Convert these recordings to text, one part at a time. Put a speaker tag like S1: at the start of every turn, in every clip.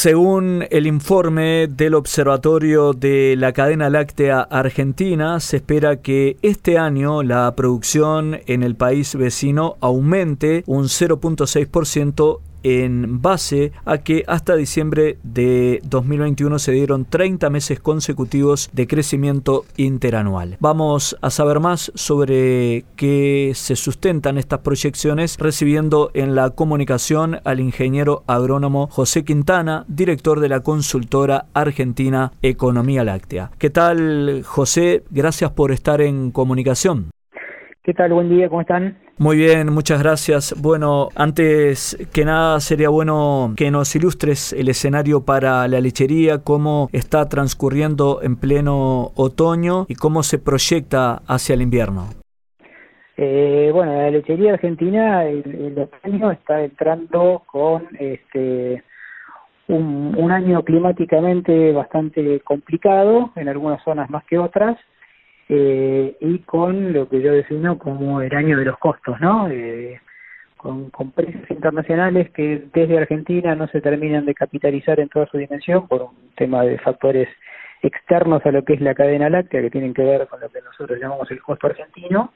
S1: Según el informe del Observatorio de la Cadena Láctea Argentina, se espera que este año la producción en el país vecino aumente un 0,6% en base a que hasta diciembre de 2021 se dieron 30 meses consecutivos de crecimiento interanual. Vamos a saber más sobre qué se sustentan estas proyecciones, recibiendo en la comunicación al ingeniero agrónomo José Quintana, director de la consultora argentina Economía Láctea. ¿Qué tal, José? Gracias por estar en comunicación.
S2: ¿Qué tal? Buen día, ¿cómo están?
S1: Muy bien, muchas gracias. Bueno, antes que nada sería bueno que nos ilustres el escenario para la lechería, cómo está transcurriendo en pleno otoño y cómo se proyecta hacia el invierno.
S2: Bueno, la lechería argentina, el otoño está entrando con un año climáticamente bastante complicado, en algunas zonas más que otras. Y con lo que yo designo como el año de los costos, ¿no? Con precios internacionales que desde Argentina no se terminan de capitalizar en toda su dimensión por un tema de factores externos a lo que es la cadena láctea, que tienen que ver con lo que nosotros llamamos el costo argentino.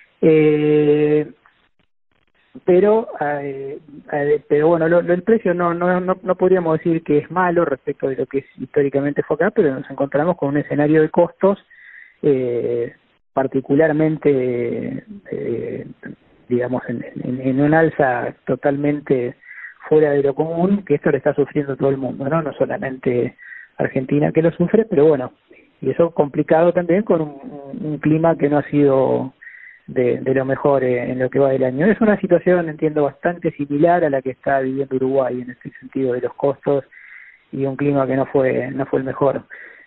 S2: Pero bueno, el precio no podríamos decir que es malo respecto de lo que históricamente fue acá, pero nos encontramos con un escenario de costos particularmente digamos en un alza totalmente fuera de lo común, que esto le está sufriendo todo el mundo, no solamente Argentina que lo sufre, pero bueno, y eso complicado también con un clima que no ha sido de lo mejor en lo que va del año. Es una situación, entiendo, bastante similar a la que está viviendo Uruguay en este sentido de los costos y un clima que no fue el mejor.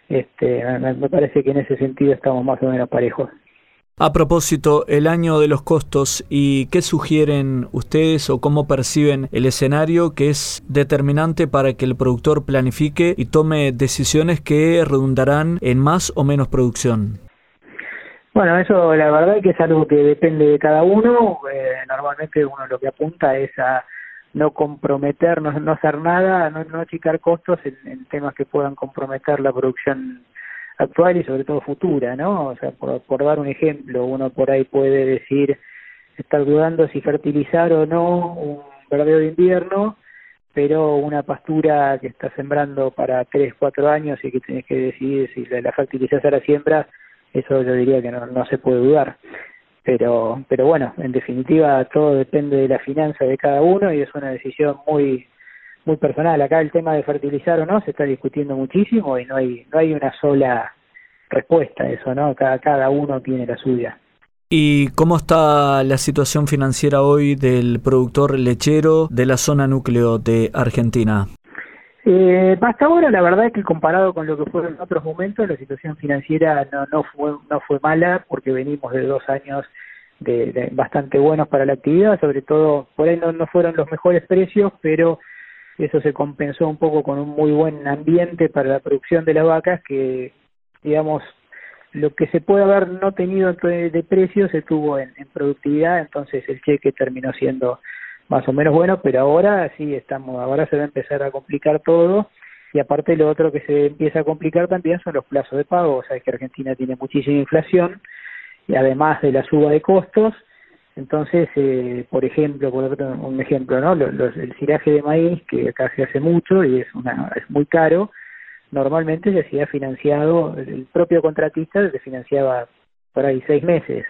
S2: Me parece que en ese sentido estamos más o menos parejos.
S1: A propósito, el año de los costos, ¿y qué sugieren ustedes o cómo perciben el escenario que es determinante para que el productor planifique y tome decisiones que redundarán en más o menos producción?
S2: Bueno, eso la verdad es que es algo que depende de cada uno. Normalmente uno lo que apunta es a no comprometernos, no hacer nada, no achicar costos en temas que puedan comprometer la producción actual y sobre todo futura, ¿no? O sea, por dar un ejemplo, uno por ahí puede decir, estar dudando si fertilizar o no un verdeo de invierno, pero una pastura que está sembrando para 3, 4 años y que tienes que decidir si la fertilizas a la siembra, eso yo diría que no se puede dudar. Pero bueno, en definitiva todo depende de la finanza de cada uno y es una decisión muy personal. Acá el tema de fertilizar o no se está discutiendo muchísimo y no hay una sola respuesta a eso, ¿no? Cada uno tiene la suya.
S1: ¿Y cómo está la situación financiera hoy del productor lechero de la zona núcleo de Argentina?
S2: Hasta ahora la verdad es que comparado con lo que fue en otros momentos, la situación financiera no fue mala, porque venimos de 2 años de bastante buenos para la actividad, sobre todo por ahí no fueron los mejores precios, pero eso se compensó un poco con un muy buen ambiente para la producción de las vacas, que digamos lo que se puede haber no tenido de precios se tuvo en productividad, entonces el cheque terminó siendo más o menos bueno, pero ahora sí ahora se va a empezar a complicar todo, y aparte lo otro que se empieza a complicar también son los plazos de pago. O sea, que Argentina tiene muchísima inflación y además de la suba de costos, entonces por ejemplo, un ejemplo, ¿no? El siraje de maíz, que acá se hace mucho y es muy caro, normalmente se hacía financiado, el propio contratista se financiaba por ahí 6 meses.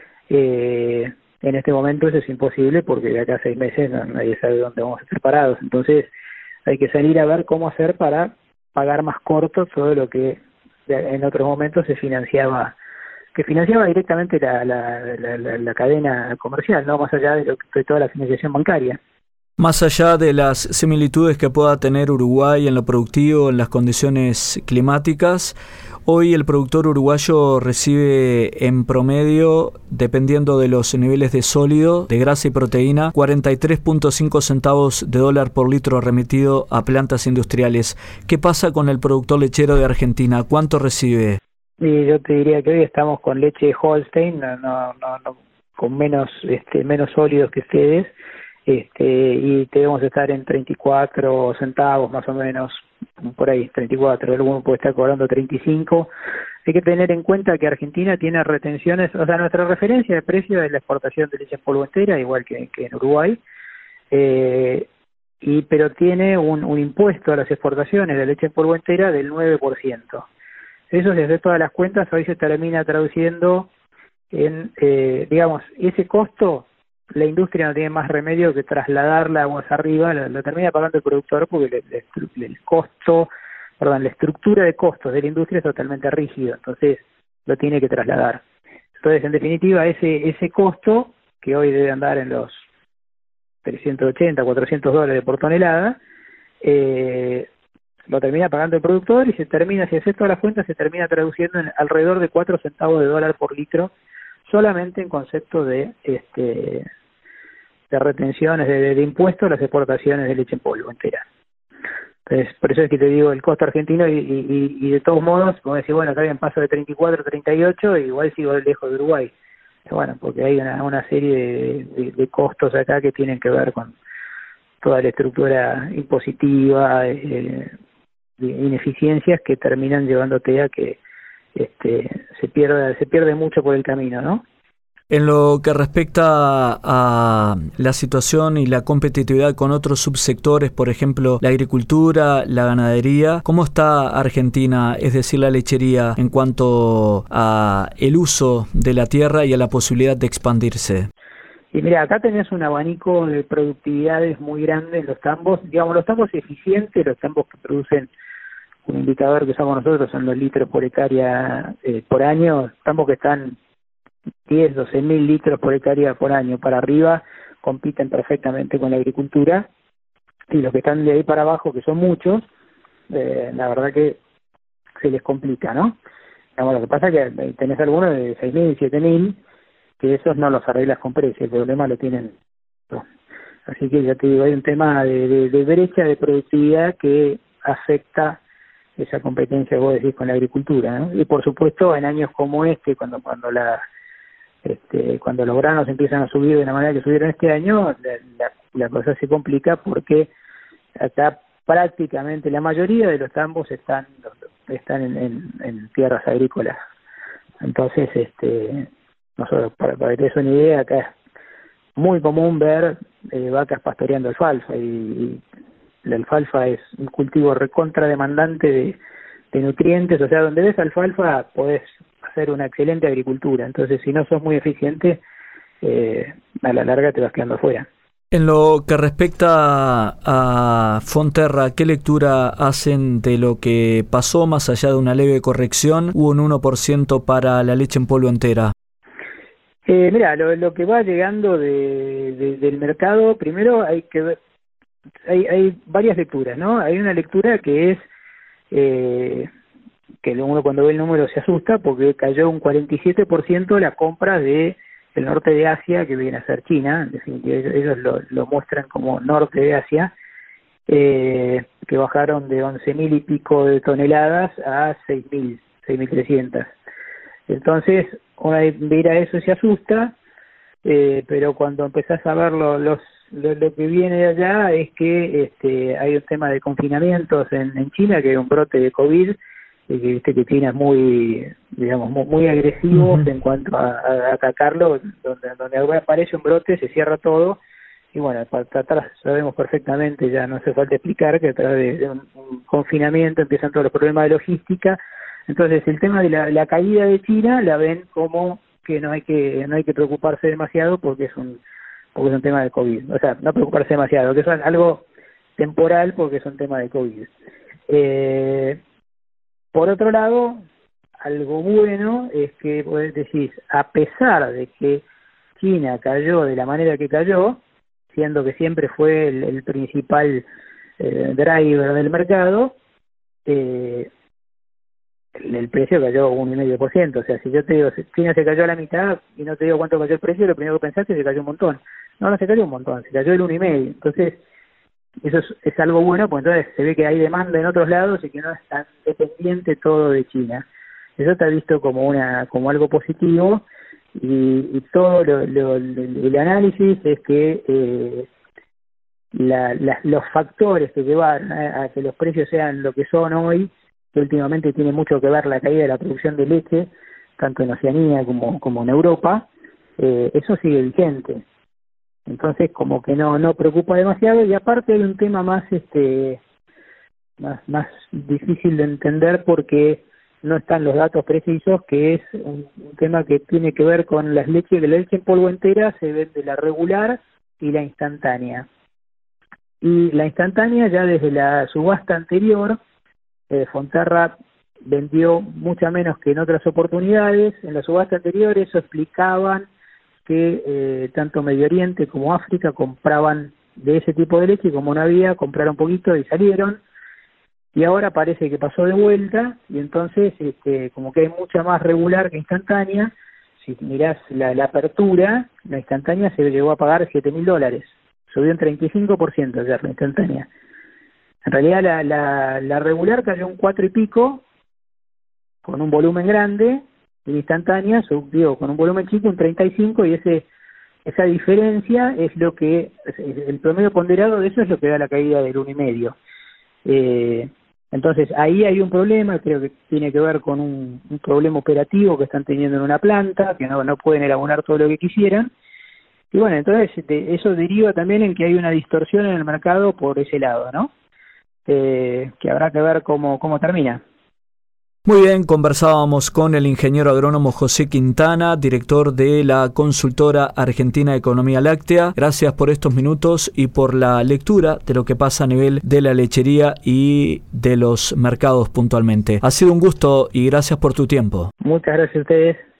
S2: En este momento eso es imposible porque de acá a 6 meses nadie sabe dónde vamos a estar parados. Entonces hay que salir a ver cómo hacer para pagar más corto todo lo que en otros momentos se financiaba directamente la cadena comercial, no más allá de toda la financiación bancaria.
S1: Más allá de las similitudes que pueda tener Uruguay en lo productivo, en las condiciones climáticas, hoy el productor uruguayo recibe en promedio, dependiendo de los niveles de sólido, de grasa y proteína, 43.5 centavos de dólar por litro remitido a plantas industriales. ¿Qué pasa con el productor lechero de Argentina? ¿Cuánto recibe?
S2: Y yo te diría que hoy estamos con leche Holstein, con menos sólidos que ustedes. y debemos estar en 34 centavos más o menos, por ahí, 34, alguno puede estar cobrando 35. Hay que tener en cuenta que Argentina tiene retenciones, o sea, nuestra referencia de precio es la exportación de leche en polvo entera, igual que en Uruguay, pero tiene un impuesto a las exportaciones de leche en polvo entera del 9%. Eso, si hace todas las cuentas, hoy se termina traduciendo en, digamos, ese costo, la industria no tiene más remedio que trasladarla aguas arriba, lo termina pagando el productor porque el costo, perdón, la estructura de costos de la industria es totalmente rígida, entonces lo tiene que trasladar. Entonces, en definitiva, ese costo, que hoy debe andar en los $380, $400 por tonelada, lo termina pagando el productor y se termina, si haces todas las cuentas, se termina traduciendo en alrededor de 4 centavos de dólar por litro, solamente en concepto de retenciones de impuestos a las exportaciones de leche en polvo entera. Entonces, por eso es que te digo el costo argentino y de todos modos, como decir, bueno, acá hay un paso de 34, 38, igual sigo lejos de Uruguay. Bueno, porque hay una serie de costos acá que tienen que ver con toda la estructura impositiva, de ineficiencias que terminan llevándote a que se pierde mucho por el camino, ¿no?
S1: En lo que respecta a la situación y la competitividad con otros subsectores, por ejemplo, la agricultura, la ganadería, ¿cómo está Argentina, es decir, la lechería, en cuanto a el uso de la tierra y a la posibilidad de expandirse?
S2: Y mira, acá tenés un abanico de productividades muy grande en los tambos, digamos, los tambos eficientes, los tambos que producen un indicador que usamos nosotros son los litros por hectárea por año, tambos que están 10, 12 mil litros por hectárea por año para arriba, compiten perfectamente con la agricultura, y los que están de ahí para abajo, que son muchos, la verdad que se les complica, ¿no? Digamos, lo que pasa es que tenés algunos de 6.000, 7.000, que esos no los arreglas con precio, el problema lo tienen. Así que ya te digo, hay un tema de brecha de productividad que afecta esa competencia, vos decís, con la agricultura, ¿no? Y por supuesto, en años como cuando los granos empiezan a subir de la manera que subieron este año, la cosa se complica porque acá prácticamente la mayoría de los tambos están en tierras agrícolas. Entonces, nosotros, para que te des una idea, acá es muy común ver vacas pastoreando alfalfa, y la alfalfa es un cultivo recontra demandante de nutrientes, o sea, donde ves alfalfa podés hacer una excelente agricultura. Entonces, si no sos muy eficiente, a la larga te vas quedando afuera.
S1: En lo que respecta a Fonterra, ¿qué lectura hacen de lo que pasó más allá de una leve corrección? Hubo un 1% para la leche en polvo entera.
S2: Mira, lo que va llegando del mercado, primero hay que ver, hay varias lecturas, ¿no? Hay una lectura que es que uno cuando ve el número se asusta porque cayó un 47% la compra de el norte de Asia, que viene a ser China, en definitiva ellos lo muestran como norte de Asia, que bajaron de 11.000 y pico de toneladas a 6.000, 6.300. Entonces, uno mira eso y se asusta, pero cuando empezás a ver lo que viene de allá es que hay un tema de confinamientos en China, que hay un brote de COVID, y que viste que China es muy, digamos, muy agresivo en cuanto a atacarlo, donde aparece un brote se cierra todo, y bueno, para tratar, sabemos perfectamente, ya no hace falta explicar que a través de un confinamiento empiezan todos los problemas de logística. Entonces el tema de la caída de China la ven como que no hay que preocuparse demasiado porque es un tema de COVID, o sea, no preocuparse demasiado, que es algo temporal porque es un tema de COVID. Por otro lado, algo bueno es que podés decir, a pesar de que China cayó de la manera que cayó, siendo que siempre fue el principal driver del mercado, el precio cayó 1,5%. O sea, si yo te digo, China se cayó a la mitad y no te digo cuánto cayó el precio, lo primero que pensaste es que se cayó un montón. No se cayó un montón, se cayó el 1,5%. Entonces, eso es algo bueno, porque entonces se ve que hay demanda en otros lados y que no es tan dependiente todo de China. Eso está visto como algo positivo, y todo el análisis es que los factores que llevan a que los precios sean lo que son hoy, que últimamente tiene mucho que ver la caída de la producción de leche, tanto en Oceanía como en Europa, eso sigue vigente. Entonces como que no preocupa demasiado, y aparte hay un tema más difícil de entender porque no están los datos precisos, que es un tema que tiene que ver con las leches. De la leche en polvo entera se vende la regular y la instantánea. Y la instantánea, ya desde la subasta anterior, Fonterra vendió mucha menos que en otras oportunidades. En la subasta anterior eso explicaban que tanto Medio Oriente como África compraban de ese tipo de leche, y como no había, compraron poquito y salieron. Y ahora parece que pasó de vuelta, y entonces como que hay mucha más regular que instantánea. Si mirás la apertura, la instantánea se llegó a pagar $7.000, subió un 35% ayer la instantánea. En realidad la regular cayó un 4 y pico, con un volumen grande, y la instantánea subió con un volumen chico un 35, y esa diferencia es lo que, el promedio ponderado de eso es lo que da la caída del 1,5. Entonces ahí hay un problema, creo que tiene que ver con un problema operativo que están teniendo en una planta, que no pueden elaborar todo lo que quisieran. Y bueno, entonces eso deriva también en que hay una distorsión en el mercado por ese lado, ¿no? Que habrá que ver cómo termina.
S1: Muy bien, conversábamos con el ingeniero agrónomo José Quintana, director de la consultora argentina de Economía Láctea. Gracias por estos minutos y por la lectura de lo que pasa a nivel de la lechería y de los mercados puntualmente. Ha sido un gusto y gracias por tu tiempo.
S2: Muchas gracias a ustedes.